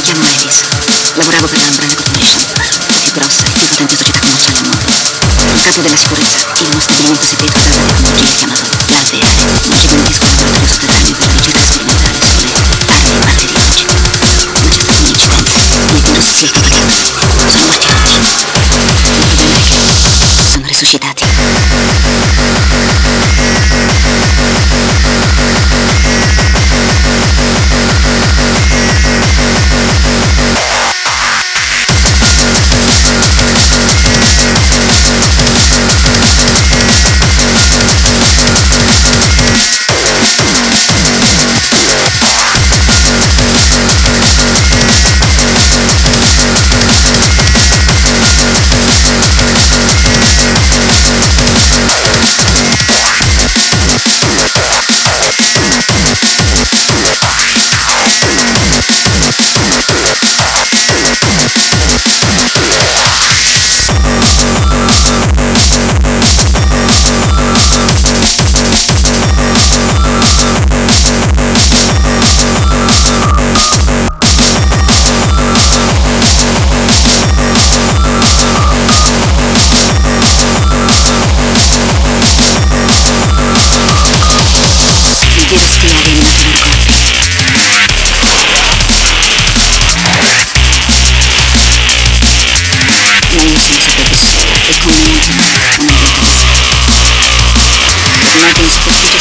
chiamo Isis. Lavoravo per la Brand Corporation. Grossa e potente società commerciale al mondo. Casa della sicurezza, il nostro elemento segreto sarà un tecnologia chiamato Galvea. Non ci permettono di ospedali, proteggere sperimentale da quelle arti e parte di oggi. Non ci sono incidenti, neppure se sei caduto. Sono morti tutti. Sono resuscitati. It's